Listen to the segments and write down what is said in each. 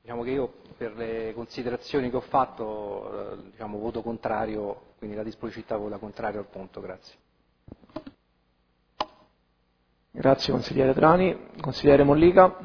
Diciamo che io per le considerazioni che ho fatto voto contrario, quindi la disponibilità vota contrario al punto. Grazie. Grazie consigliere Trani. Consigliere Mollica.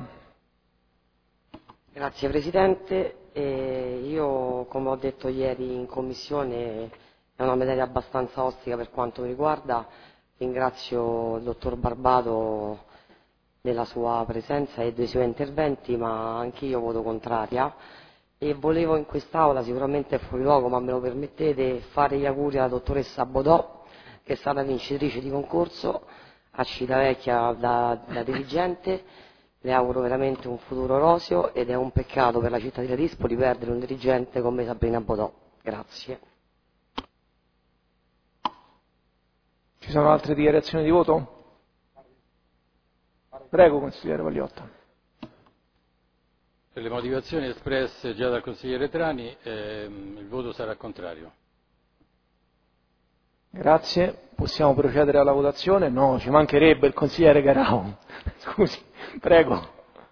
Grazie Presidente. Io, come ho detto ieri in Commissione, è una materia abbastanza ostica per quanto mi riguarda. Ringrazio il Dottor Barbato della sua presenza e dei suoi interventi, ma anch'io voto contraria e volevo in quest'Aula, sicuramente è fuori luogo, ma me lo permettete, fare gli auguri alla dottoressa Bodò, che è stata vincitrice di concorso a Civitavecchia da dirigente. Le auguro veramente un futuro roseo ed è un peccato per la città di Ladispoli perdere un dirigente come Sabrina Bodò. Grazie. Ci sono altre dichiarazioni di voto? Prego, consigliere Pagliotta. Per le motivazioni espresse già dal consigliere Trani, il voto sarà contrario. Grazie. Possiamo procedere alla votazione? No, ci mancherebbe il consigliere Garau. Scusi, prego.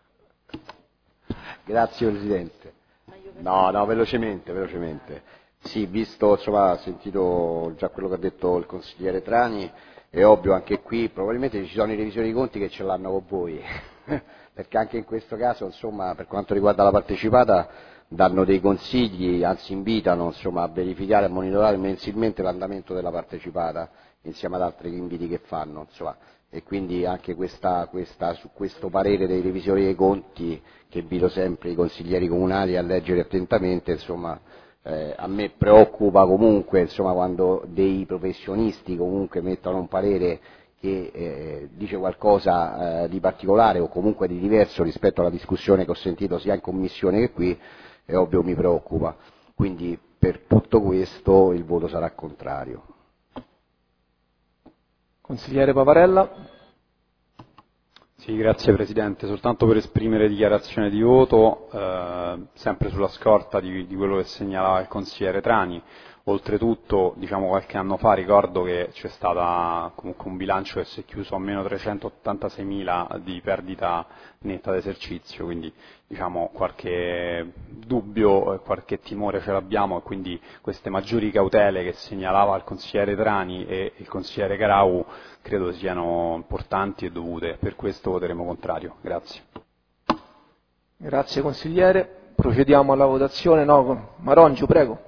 Grazie Presidente. No, velocemente. Sì, visto, insomma, sentito già quello che ha detto il consigliere Trani, è ovvio anche qui, probabilmente ci sono i revisori dei conti che ce l'hanno con voi, perché anche in questo caso, insomma, per quanto riguarda la partecipata, danno dei consigli, anzi invitano, insomma, a verificare e a monitorare mensilmente l'andamento della partecipata, insieme ad altri inviti che fanno, insomma, e quindi anche su questo parere dei revisori dei conti, che invito sempre i consiglieri comunali a leggere attentamente, insomma, a me preoccupa comunque, insomma, quando dei professionisti comunque mettono un parere che dice qualcosa di particolare o comunque di diverso rispetto alla discussione che ho sentito sia in commissione che qui, è ovvio mi preoccupa. Quindi per tutto questo il voto sarà contrario. Consigliere Paparella. Sì, grazie Presidente. Soltanto per esprimere dichiarazione di voto, sempre sulla scorta di quello che segnalava il consigliere Trani. Oltretutto, qualche anno fa ricordo che c'è stata comunque un bilancio che si è chiuso a meno 386.000 di perdita netta d'esercizio, quindi qualche dubbio e qualche timore ce l'abbiamo e quindi queste maggiori cautele che segnalava il consigliere Trani e il consigliere Garau credo siano importanti e dovute. Per questo voteremo contrario. Grazie. Grazie consigliere. Procediamo alla votazione. No, Marongio, prego.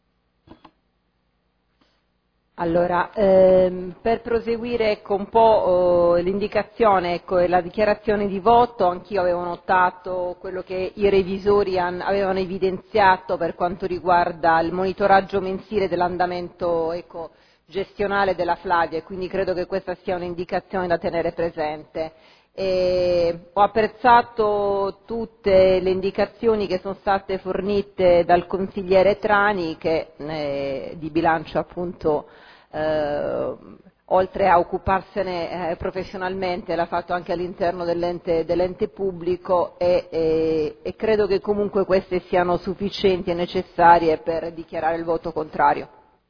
Allora, per proseguire un po' l'indicazione e la dichiarazione di voto, anch'io avevo notato quello che i revisori avevano evidenziato per quanto riguarda il monitoraggio mensile dell'andamento gestionale della Flavia e quindi credo che questa sia un'indicazione da tenere presente. Ho apprezzato tutte le indicazioni che sono state fornite dal consigliere Trani che di bilancio appunto oltre a occuparsene professionalmente l'ha fatto anche all'interno dell'ente pubblico e credo che comunque queste siano sufficienti e necessarie per dichiarare il voto contrario.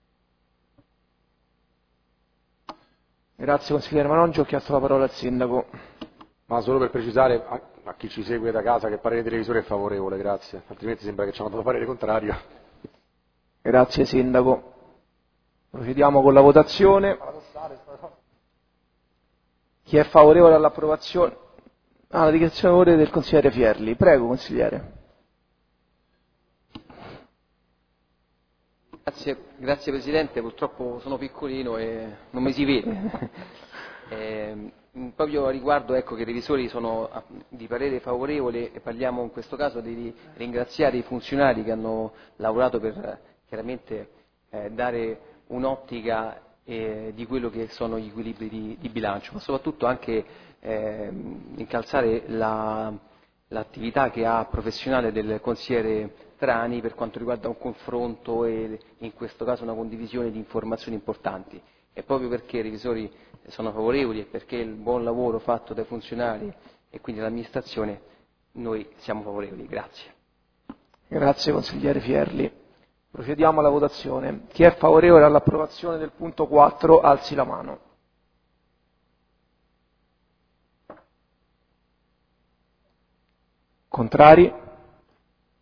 Grazie consigliere Marongio, ho chiesto la parola al sindaco. Ma solo per precisare a chi ci segue da casa che il parere dei revisori è favorevole, grazie, altrimenti sembra che ci hanno dato parere contrario. Grazie sindaco. Procediamo con la votazione. Chi è favorevole all'approvazione? La dichiarazione di voto del consigliere Fierli. Prego consigliere. Grazie Presidente, purtroppo sono piccolino e non mi si vede. Proprio a riguardo che i revisori sono di parere favorevole e parliamo in questo caso di ringraziare i funzionari che hanno lavorato per chiaramente dare un'ottica di quello che sono gli equilibri di bilancio, ma soprattutto anche incalzare l'attività che ha professionale del consigliere Trani per quanto riguarda un confronto e in questo caso una condivisione di informazioni importanti. E proprio perché i revisori sono favorevoli e perché il buon lavoro fatto dai funzionari e quindi dall'amministrazione noi siamo favorevoli. Grazie. Grazie consigliere Fierli. Procediamo alla votazione. Chi è favorevole all'approvazione del punto 4 alzi la mano. Contrari?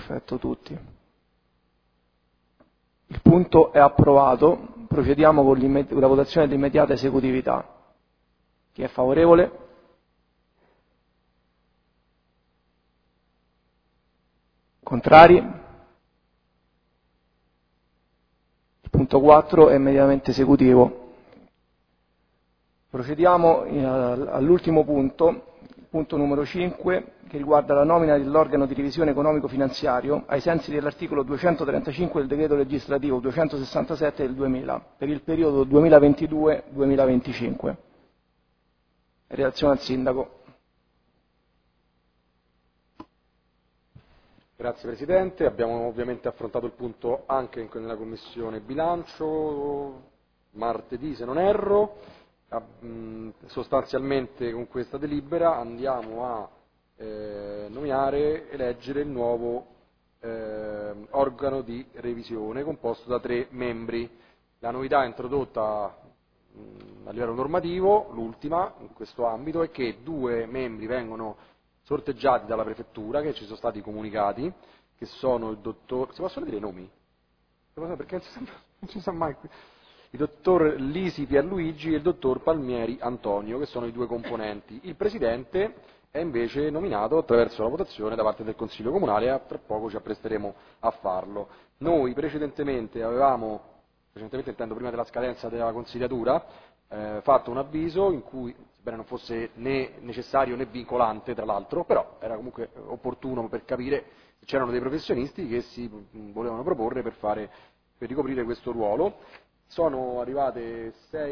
Perfetto, tutti. Il punto è approvato. Procediamo con la votazione di immediata esecutività. Chi è favorevole? Contrari? Il punto 4 è immediatamente esecutivo. Procediamo all'ultimo punto, punto numero 5, che riguarda la nomina dell'organo di revisione economico-finanziario ai sensi dell'articolo 235 del decreto legislativo 267 del 2000 per il periodo 2022-2025. Relazione al Sindaco. Grazie Presidente, abbiamo ovviamente affrontato il punto anche nella Commissione Bilancio, martedì se non erro. Sostanzialmente con questa delibera andiamo a eleggere il nuovo organo di revisione composto da 3 membri. La novità introdotta a livello normativo, l'ultima in questo ambito, è che 2 membri vengono sorteggiati dalla prefettura, che ci sono stati comunicati, che sono il dottor... Si possono dire i nomi? Perché non si sa mai qui. Il dottor Lisi Pierluigi e il dottor Palmieri Antonio, che sono i 2 componenti. Il presidente è invece nominato attraverso la votazione da parte del Consiglio Comunale e tra poco ci appresteremo a farlo. Noi precedentemente intendo prima della scadenza della consigliatura, fatto un avviso in cui, sebbene non fosse né necessario né vincolante tra l'altro, però era comunque opportuno per capire se c'erano dei professionisti che si volevano proporre per ricoprire questo ruolo. Sono arrivate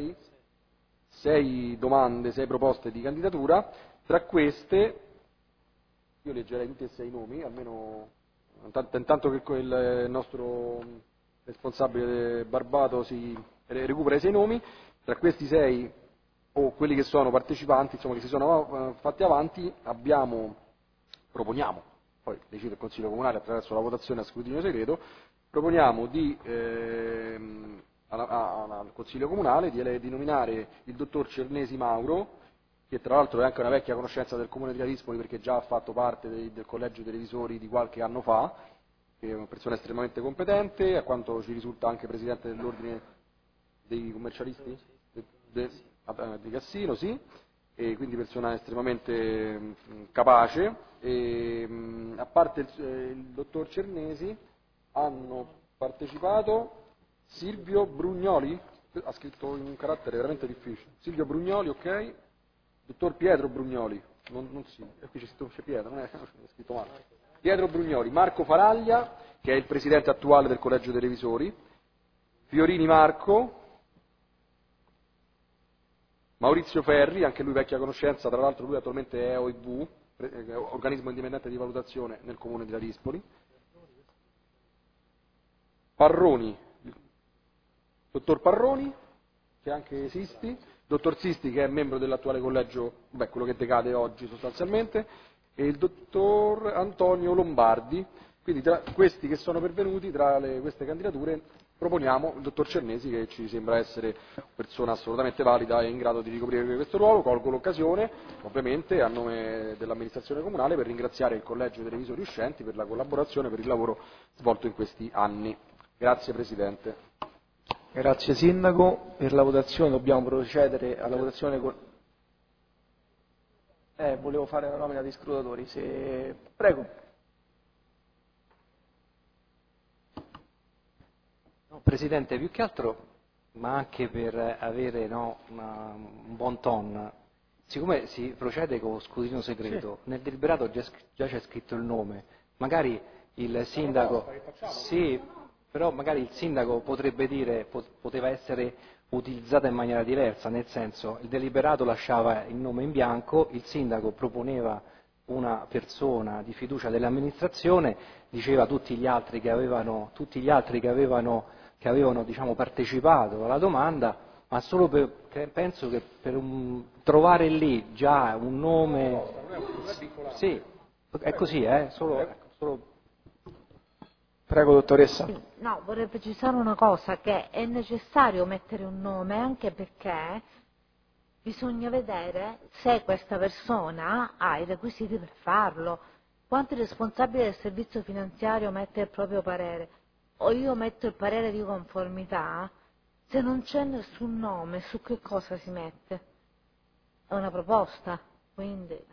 6 domande, 6 proposte di candidatura. Tra queste, io leggerei tutti e 6 nomi, almeno intanto che il nostro responsabile Barbato si recupera i 6 nomi. Tra questi 6, o quelli che sono partecipanti, insomma che si sono fatti avanti, proponiamo, poi decide il Consiglio Comunale attraverso la votazione a scrutinio segreto, proponiamo al Consiglio Comunale di nominare il dottor Cernesi Mauro, che tra l'altro è anche una vecchia conoscenza del Comune di Ladispoli perché già ha fatto parte del collegio dei revisori di qualche anno fa, che è una persona estremamente competente, a quanto ci risulta anche presidente dell'ordine dei commercialisti di Cassino, sì, e quindi persona estremamente capace. A parte il dottor Cernesi hanno partecipato Silvio Brugnoli, ha scritto in un carattere veramente difficile, Silvio Brugnoli, ok, dottor Pietro Brugnoli, non sì, qui c'è Pietro, non è scritto male, Pietro Brugnoli, Marco Faraglia, che è il presidente attuale del Collegio dei Revisori, Fiorini Marco, Maurizio Ferri, anche lui vecchia conoscenza, tra l'altro lui attualmente è OIV, organismo indipendente di valutazione nel Comune di Ladispoli, Parroni, dottor Parroni, che anche Sisti, dottor Sisti che è membro dell'attuale collegio, quello che decade oggi sostanzialmente, e il dottor Antonio Lombardi. Quindi tra questi che sono pervenuti, tra queste candidature, proponiamo il dottor Cernesi, che ci sembra essere una persona assolutamente valida e in grado di ricoprire questo ruolo. Colgo l'occasione, ovviamente, a nome dell'amministrazione comunale, per ringraziare il Collegio dei Revisori Uscenti per la collaborazione e per il lavoro svolto in questi anni. Grazie Presidente. Grazie Sindaco. Per la votazione dobbiamo procedere alla votazione volevo fare una nomina di scrutatori, se... Prego. No, Presidente, più che altro, ma anche per avere un buon ton, siccome si procede con scrutinio segreto, nel deliberato già c'è scritto il nome, magari il Sindaco... Sì, però magari il Sindaco potrebbe dire, poteva essere utilizzata in maniera diversa, nel senso il deliberato lasciava il nome in bianco, il Sindaco proponeva una persona di fiducia dell'amministrazione, diceva tutti gli altri che avevano diciamo, partecipato alla domanda, ma solo penso che per trovare lì già un nome... Sì, è così, solo... Prego, dottoressa. No, vorrei precisare una cosa, che è necessario mettere un nome anche perché bisogna vedere se questa persona ha i requisiti per farlo. quanto il responsabile del servizio finanziario mette il proprio parere o io metto il parere di conformità, se non c'è nessun nome, su che cosa si mette? È una proposta, quindi...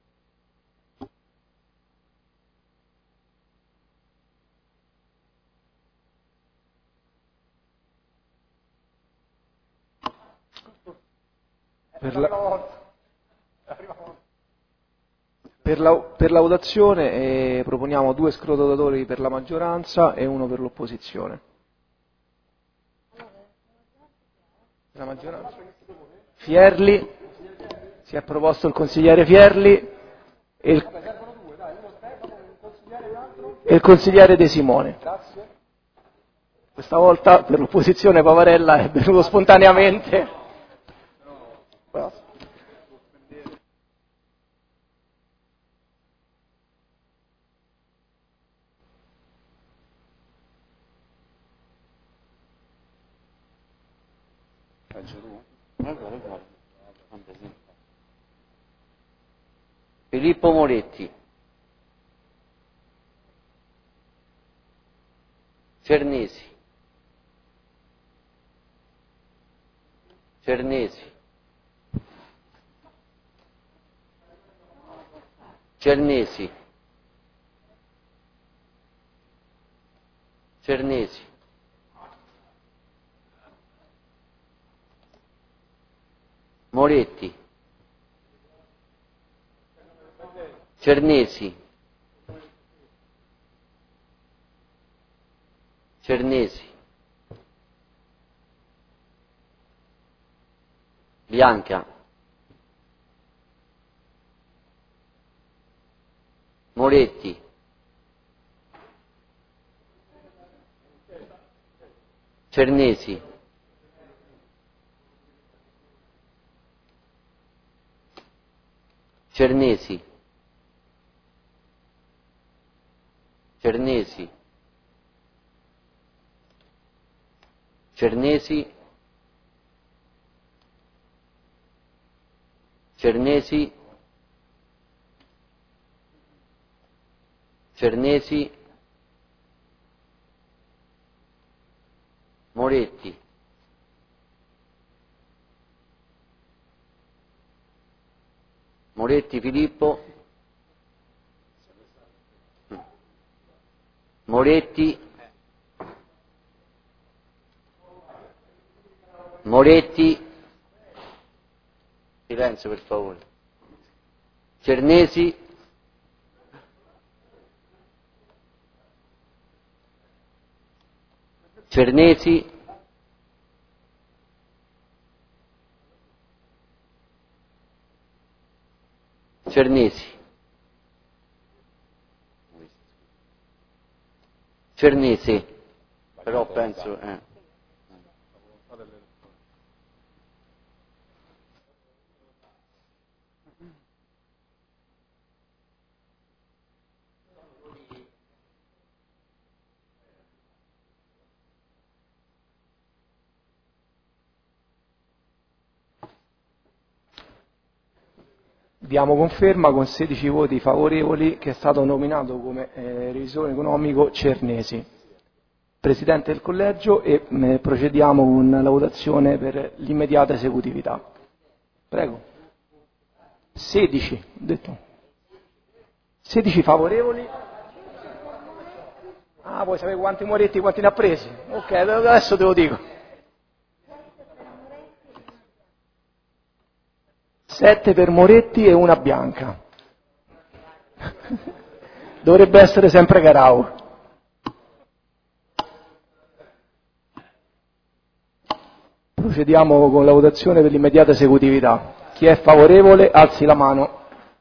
Per la votazione proponiamo 2 scrutatori per la maggioranza e 1 per l'opposizione. La maggioranza. Fierli, si è proposto il consigliere Fierli e il consigliere De Simone. Questa volta per l'opposizione Pavarella è venuto spontaneamente. Filippo Moretti, Cernesi, Cernesi, Cernesi, Cernesi, Moretti, Cernesi, Cernesi, Bianca, Moretti, Cernesi, Cernesi, Cernesi, Cernesi, Cernesi, Cernesi, Moretti, Moretti Filippo, Moretti, Moretti, silenzio per favore, Cernesi, Cernesi, Cernesi, Cernesi, però penso... Diamo conferma con 16 voti favorevoli che è stato nominato come revisore economico Cernesi, Presidente del Collegio, e procediamo con la votazione per l'immediata esecutività. Prego. 16, ho detto. 16 favorevoli. Ah, vuoi sapere quanti Moretti, quanti ne ha presi? Ok, adesso te lo dico. 7 per Moretti e 1 Bianca. Dovrebbe essere sempre Carau. Procediamo con la votazione per l'immediata esecutività. Chi è favorevole alzi la mano.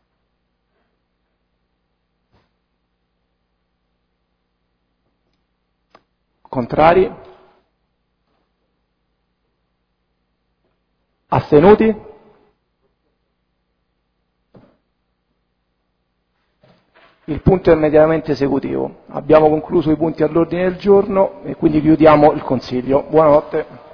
Contrari? Astenuti? Il punto è immediatamente esecutivo. Abbiamo concluso i punti all'ordine del giorno e quindi chiudiamo il Consiglio. Buonanotte.